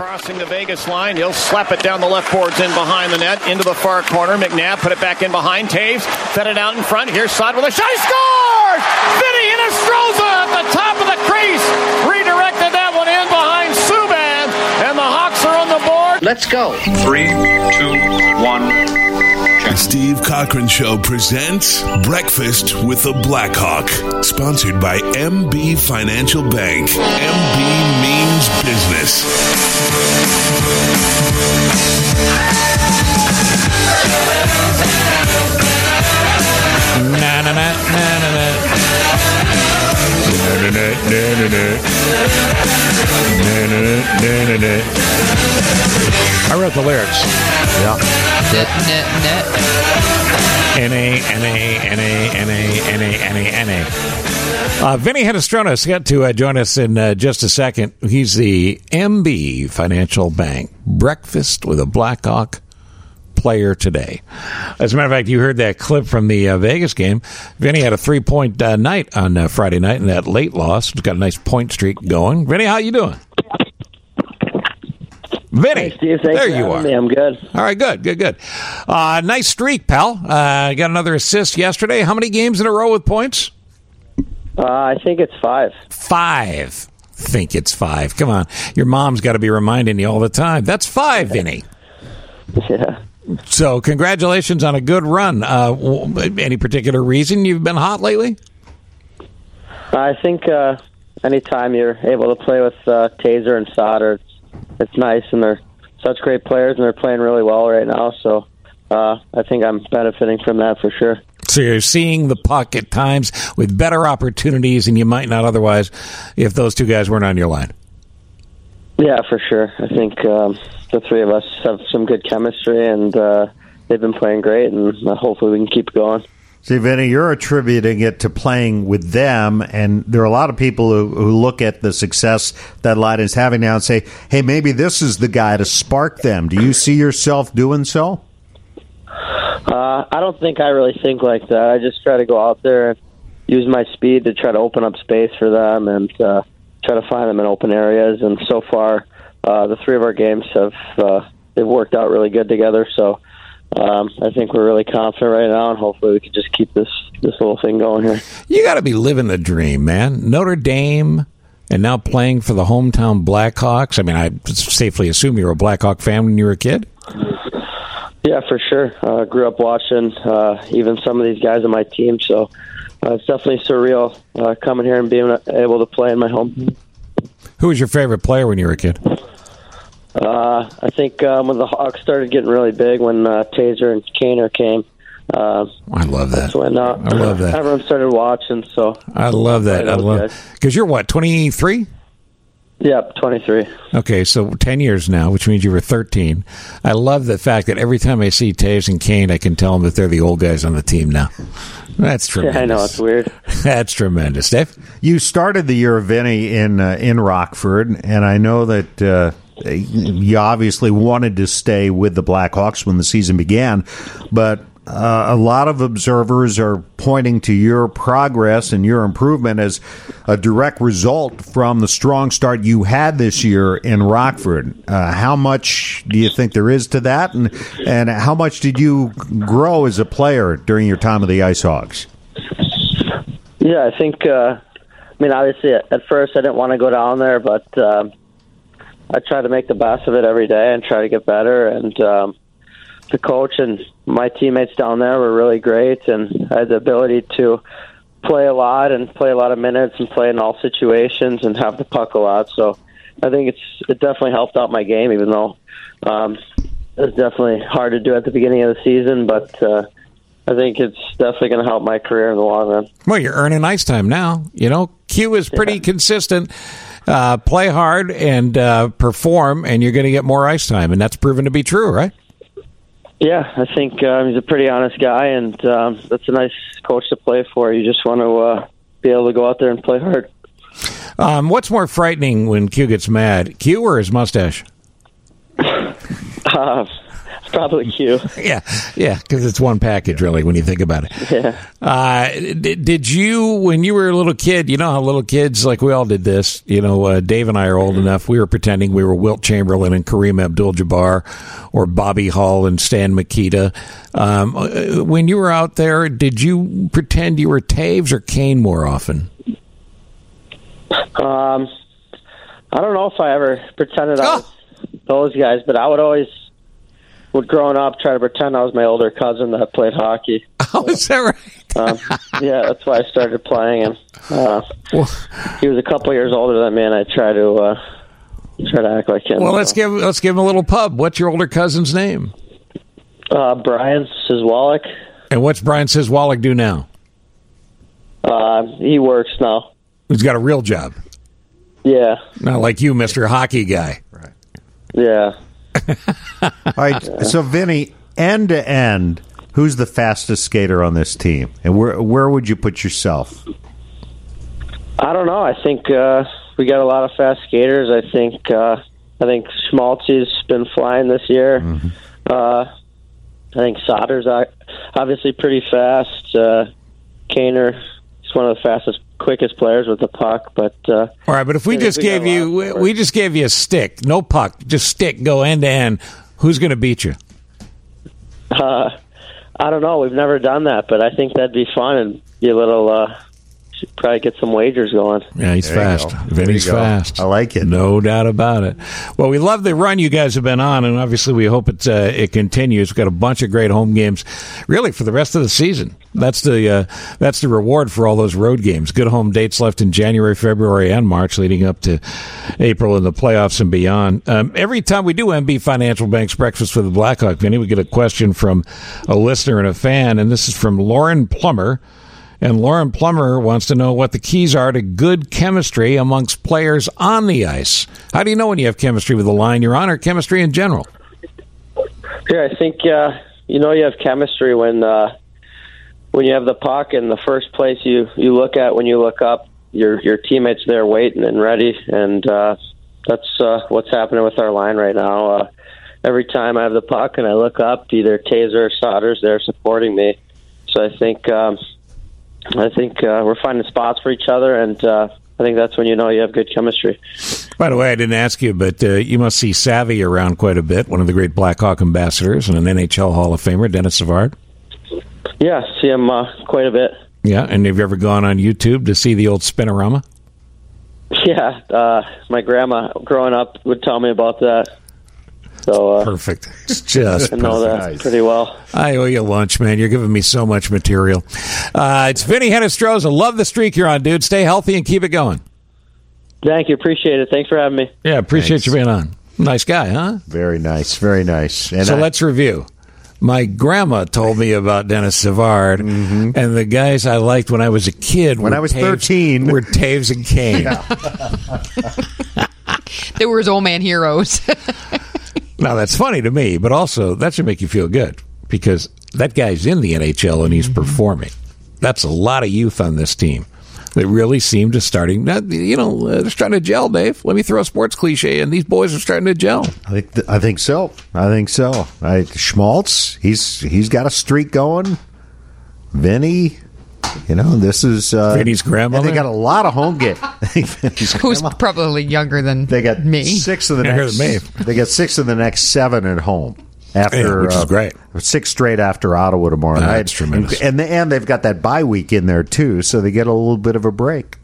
crossing the Vegas line. He'll slap it down the left boards in behind the net, into the far corner. McNabb put it back in behind. Taves fed it out in front. Here's Saad with a shot. He scores! Vinny Hinostroza at the top of the crease. Redirected that one in behind Subban. And the Hawks are on the board. Let's go. 3, 2, 1. The Steve Cochran Show presents Breakfast with the Blackhawk, sponsored by MB Financial Bank. MB means business. Na na na na na na. I wrote the lyrics. Yeah. N-A. Vinny Hinostroza got to join us in just a second. He's the MB Financial Bank Breakfast with a Blackhawk player today. As a matter of fact, you heard that clip from the Vegas game. Vinny had a 3-point night on Friday night in that late loss. He's got a nice point streak going. Vinny, how you doing? Vinny, hey, Steve, there you are. I'm good. All right, good. Nice streak, pal. Got another assist yesterday. How many games in a row with points? I think it's 5. 5. Think it's 5. Come on. Your mom's got to be reminding you all the time. That's 5, Vinny. Yeah. So congratulations on a good run. Any particular reason you've been hot lately? I think anytime you're able to play with Taser and Sauter, it's nice, and they're such great players, and they're playing really well right now. So I think I'm benefiting from that for sure. So you're seeing the puck at times with better opportunities than you might not otherwise if those two guys weren't on your line. Yeah, for sure. I think the three of us have some good chemistry, and they've been playing great, and hopefully we can keep going. See, Vinny, you're attributing it to playing with them, and there are a lot of people who look at the success that Line is having now and say, hey, maybe this is the guy to spark them. Do you see yourself doing so? I don't think I really think like that. I just try to go out there and use my speed to try to open up space for them and try to find them in open areas. And so far, the three of our games they've worked out really good together. So I think we're really confident right now, and hopefully we can just keep this little thing going here. You got to be living the dream, man. Notre Dame, and now playing for the hometown Blackhawks. I mean, I safely assume you were a Blackhawk fan when you were a kid? Yeah, for sure. Grew up watching even some of these guys on my team, so it's definitely surreal coming here and being able to play in my home. Who was your favorite player when you were a kid? I think when the Hawks started getting really big, when Taser and Kaner came. I love that. That's when I love that. Everyone started watching. So I love that. I love because you're what, 23? Yep, 23. Okay, so 10 years now, which means you were 13. I love the fact that every time I see Taves and Kane, I can tell them that they're the old guys on the team now. That's tremendous. Yeah, I know, it's weird. That's tremendous. Dave? You started the year, Vinny, in Rockford, and I know that you obviously wanted to stay with the Blackhawks when the season began, but a lot of observers are pointing to your progress and your improvement as a direct result from the strong start you had this year in Rockford. How much do you think there is to that, and how much did you grow as a player during your time with the Ice Hogs? Yeah, I think, obviously at first I didn't want to go down there, but I try to make the best of it every day and try to get better, and the coach and my teammates down there were really great, and I had the ability to play a lot and play a lot of minutes and play in all situations and have the puck a lot. So I think it definitely helped out my game, even though it was definitely hard to do at the beginning of the season, but I think it's definitely going to help my career in the long run. Well, you're earning ice time now. You know, Q is pretty consistent. Play hard and perform, and you're going to get more ice time, and that's proven to be true, right? Yeah, I think he's a pretty honest guy, and that's a nice coach to play for. You just want to be able to go out there and play hard. What's more frightening when Q gets mad, Q or his mustache? Probably Q. Yeah, because it's one package, really, when you think about it. Yeah. Did you, when you were a little kid, you know how little kids, like we all did this, Dave and I are old enough, we were pretending we were Wilt Chamberlain and Kareem Abdul-Jabbar or Bobby Hull and Stan Mikita. When you were out there, did you pretend you were Taves or Kane more often? I don't know if I ever pretended I was those guys, but I would growing up try to pretend I was my older cousin that played hockey. Oh, is that right? Yeah, that's why I started playing him. He was a couple years older than me, and I try to act like him. Well, let's give him a little pub. What's your older cousin's name? Brian Sizwalik. And what's Brian Sizwalik do now? He works now. He's got a real job. Yeah. Not like you, Mr. Hockey Guy. Right. Yeah. All right. So, Vinny, end to end, who's the fastest skater on this team, and where would you put yourself? I don't know. I think we got a lot of fast skaters. I think Schmaltzy's been flying this year. Mm-hmm. I think Sauter's obviously pretty fast. Kaner is one of the fastest, quickest players with the puck. But all right, but if we just gave you a stick, no puck, just stick, go end to end, who's going to beat you? I don't know. We've never done that, but I think that'd be fun and be a little. Should probably get some wagers going. Yeah, he's fast. Vinny's fast. I like it. No doubt about it. Well, we love the run you guys have been on, and obviously we hope it continues. We've got a bunch of great home games, really, for the rest of the season. That's the reward for all those road games. Good home dates left in January, February, and March, leading up to April and the playoffs and beyond. Every time we do MB Financial Bank's Breakfast with the Blackhawk, Vinny, we get a question from a listener and a fan, and this is from Lauren Plummer. And Lauren Plummer wants to know what the keys are to good chemistry amongst players on the ice. How do you know when you have chemistry with the line you're on, or chemistry in general? Yeah, I think you have chemistry when you have the puck, and the first place you look at when you look up, your teammates there waiting and ready, and that's what's happening with our line right now. Every time I have the puck and I look up, either Taser or Sauter's there supporting me. So I think we're finding spots for each other, and I think that's when you know you have good chemistry. By the way, I didn't ask you, but you must see Savvy around quite a bit, one of the great Blackhawk ambassadors and an NHL Hall of Famer, Dennis Savard. Yeah, see him quite a bit. Yeah, and have you ever gone on YouTube to see the old Spinorama? Yeah, my grandma growing up would tell me about that. So perfect. It's just I know that pretty well. I owe you lunch, man. You're giving me so much material. It's Vinny Hinostroza. Love the streak you're on, dude. Stay healthy and keep it going. Thank you. Appreciate it. Thanks for having me. Yeah, appreciate you being on. Nice guy, huh? Very nice. Very nice. And so let's review. My grandma told me about Dennis Savard, and the guys I liked when I was a kid. When I was 13, were Taves and Kane. They were his old man heroes. Now, that's funny to me, but also that should make you feel good because that guy's in the NHL and he's performing. That's a lot of youth on this team that really seem to starting. They're starting to gel, Dave. Let me throw a sports cliche in. These boys are starting to gel. I think so. Schmaltz, he's got a streak going. Vinny. This is Vinny's grandmother. And they got a lot of home games. Who's probably younger than they got me. 6 of the next. They got 6 of the next 7 at home. After which is great. 6 straight after Ottawa tomorrow night. That's tremendous. And they've got that bye week in there too, so they get a little bit of a break.